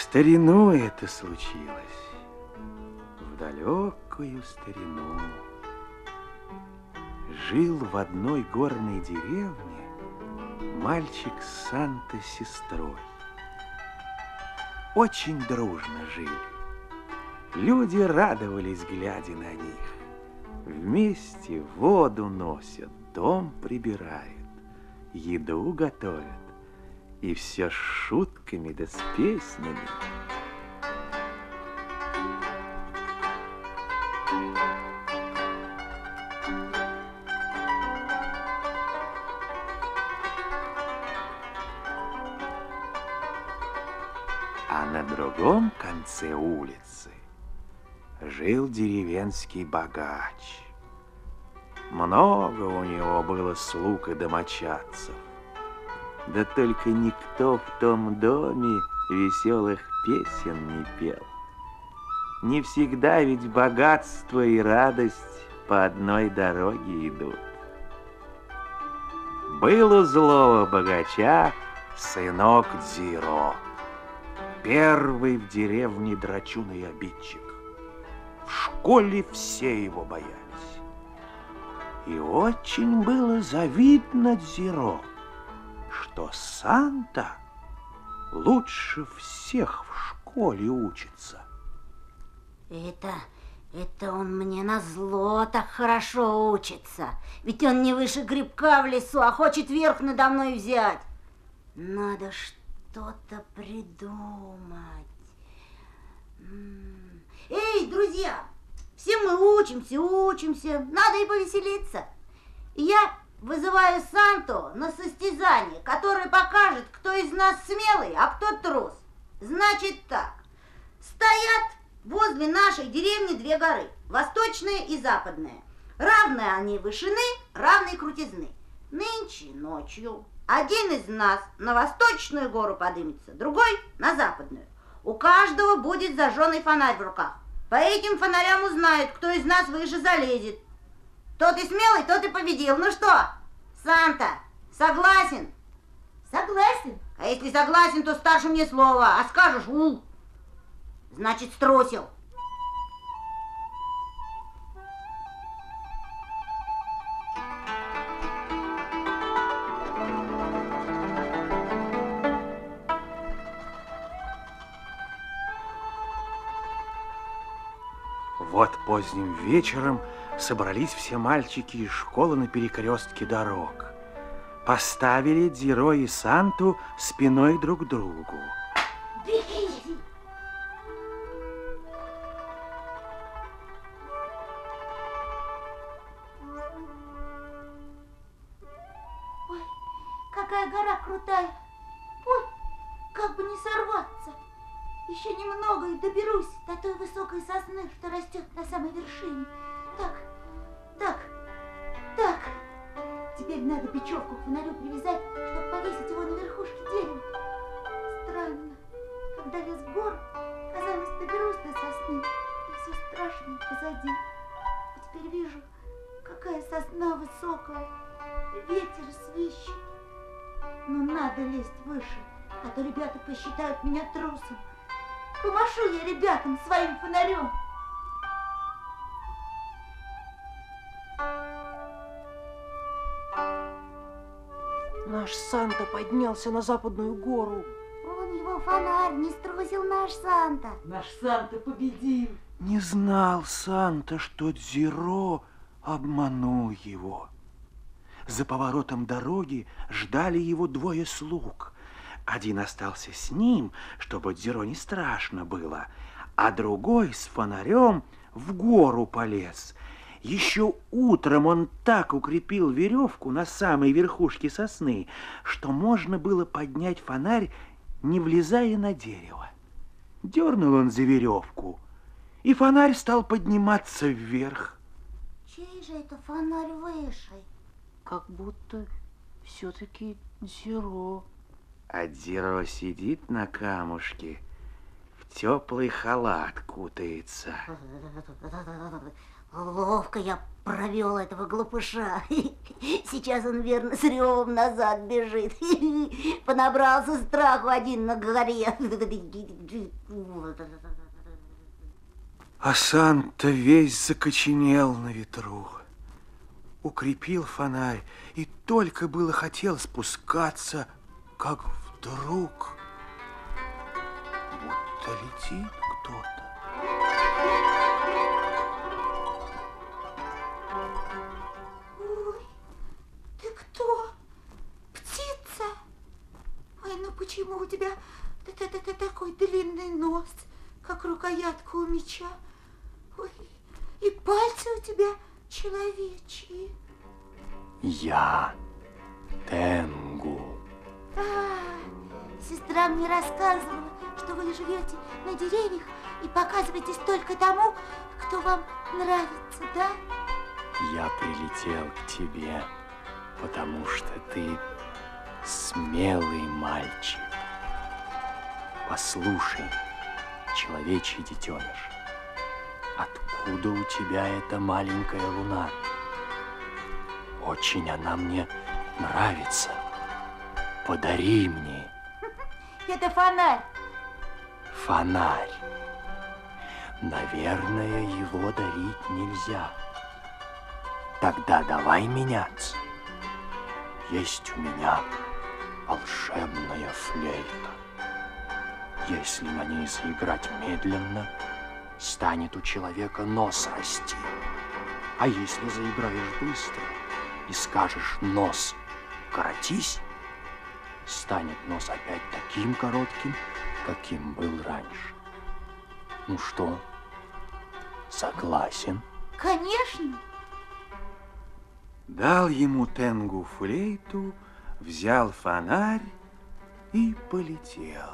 старину это случилось, в далекую старину. Жил в одной горной деревне мальчик Санта с сестрой. Очень дружно жили. Люди радовались, глядя на них. Вместе воду носят, дом прибирают, еду готовят. И все с шутками да с песнями. А на другом конце улицы жил деревенский богач. Много у него было слуг и домочадцев. Да только никто в том доме веселых песен не пел. Не всегда ведь богатство и радость по одной дороге идут. Был у злого богача сынок Дзиро, первый в деревне драчун и обидчик. В школе все его боялись. И очень было завидно Дзиро, что Санта лучше всех в школе учится. Это он мне назло так хорошо учится. Ведь он не выше грибка в лесу, а хочет верх надо мной взять. Надо что-то придумать. Эй, друзья, все мы учимся, надо и повеселиться. Я вызываю Санту на состязание, которое покажет, кто из нас смелый, а кто трус. Значит так, стоят возле нашей деревни две горы, восточная и западная. Равные они вышины, равной крутизны. Нынче ночью один из нас на восточную гору поднимется, другой на западную. У каждого будет зажженный фонарь в руках. По этим фонарям узнают, кто из нас выше залезет. Тот и смелый, тот и победил. Ну что, Санта, согласен? Согласен. А если согласен, то старше мне слово, а скажешь «у», значит струсил. Вот поздним вечером собрались все мальчики из школы на перекрестке дорог. Поставили Дзиро и Санту спиной друг к другу. Бегите! Ой, какая гора крутая! Ой, как бы не сорваться! Еще немного и доберусь до той высокой сосны, что растет на самой вершине. Так. Теперь надо бечевку к фонарю привязать, чтобы повесить его на верхушке дерева. Странно. Когда лез в гору, казалось, доберусь до сосны, и все страшное позади. А теперь вижу, какая сосна высокая, ветер свищет. Но надо лезть выше, а то ребята посчитают меня трусом. Помашу я ребятам своим фонарем. Наш Санта поднялся на западную гору. Он его фонарь не струсил, наш Санта. Наш Санта победил. Не знал Санта, что Дзиро обманул его. За поворотом дороги ждали его двое слуг. Один остался с ним, чтобы Дзиро не страшно было, а другой с фонарем в гору полез. Еще утром он так укрепил веревку на самой верхушке сосны, что можно было поднять фонарь, не влезая на дерево. Дернул он за веревку, и фонарь стал подниматься вверх. Чей же это фонарь выше? Как будто все-таки Дзиро. А Дзиро сидит на камушке, в теплый халат кутается. Ловко я провел этого глупыша. Сейчас он, верно, с ревом назад бежит. Понабрался страху один на горе. А Санта весь закоченел на ветру. Укрепил фонарь и только было хотел спускаться, как вдруг будто летит кто-то. Ой, ты кто? Птица? Ой, ну почему у тебя такой длинный нос, как рукоятка у меча? Ой, и пальцы у тебя человечьи. Я Тенгу. Сестра мне рассказывала, что вы живете на деревьях и показываетесь только тому, кто вам нравится, да? Я прилетел к тебе, потому что ты смелый мальчик. Послушай, человечий детеныш, откуда у тебя эта маленькая луна? Очень она мне нравится. Подари мне. Это фонарь. Фонарь. Наверное, его дарить нельзя. Тогда давай меняться. Есть у меня волшебная флейта. Если на ней заиграть медленно, станет у человека нос расти. А если заиграешь быстро и скажешь «нос, коротись», станет нос опять таким коротким, каким был раньше. Ну что, согласен? Конечно. Дал ему Тенгу флейту, взял фонарь и полетел.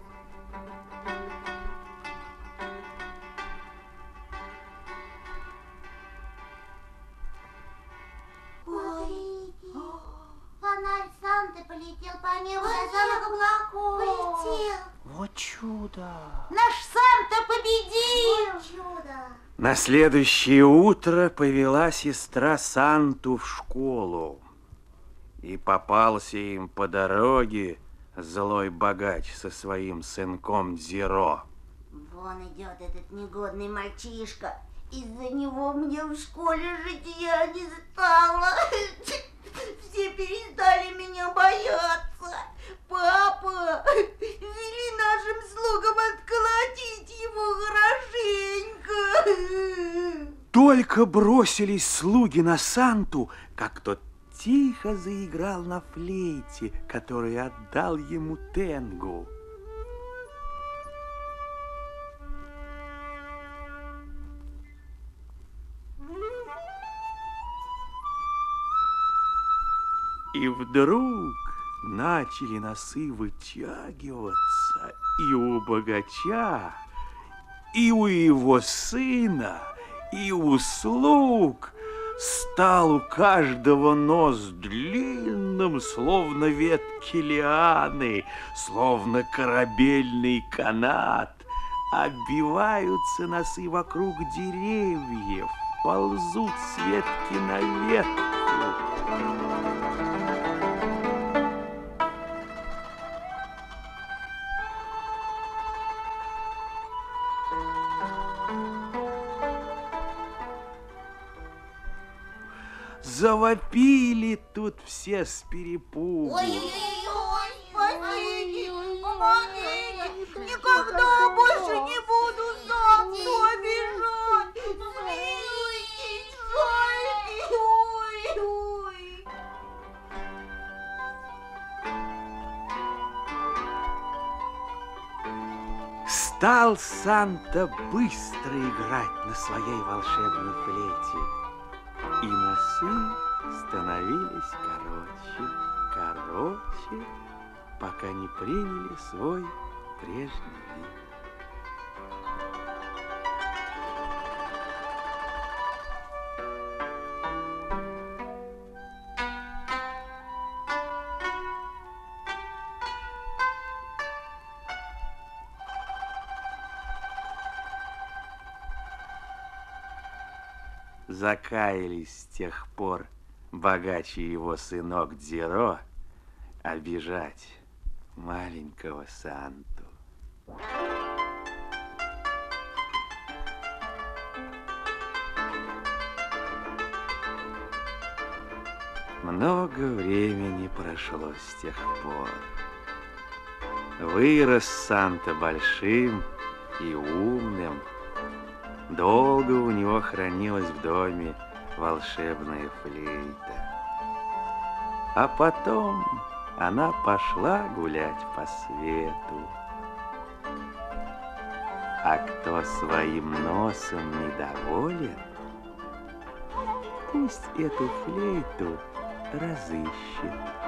Ой, фонарь Санты полетел по небу до самых облаков. Полетел. Вот чудо! Наш Санта победил. Вот чудо. На следующее утро повела сестра Санту в школу. И попался им по дороге злой богач со своим сынком Дзиро. Вон идет этот негодный мальчишка. Из-за него мне в школе житья не стало. Все перестали меня бояться. Папа, вели нашим слугам отколотить его хорошенько. Только бросились слуги на Санту, как тот тихо заиграл на флейте, которую отдал ему Тенгу. И вдруг начали носы вытягиваться и у богача, и у его сына, и у слуг. Стал у каждого нос длинным, словно ветки лианы, словно корабельный канат. Оббиваются носы вокруг деревьев, ползут с ветки на ветку. Завопили тут все с перепугу. Ой-ой-ой, спасите, помогите, никогда больше не буду Санту обижать. Смилуйтесь, жальтесь, ой-ой. Стал Санта быстро играть на своей волшебной флейте. И носы становились короче, пока не приняли свой прежний вид. закаялись с тех пор богач и его сынок Дзиро обижать маленького Санту. Много времени прошло с тех пор. Вырос Санта большим и умным. Долго у него хранилась в доме волшебная флейта. А потом она пошла гулять по свету. А кто своим носом недоволен, пусть эту флейту разыщет.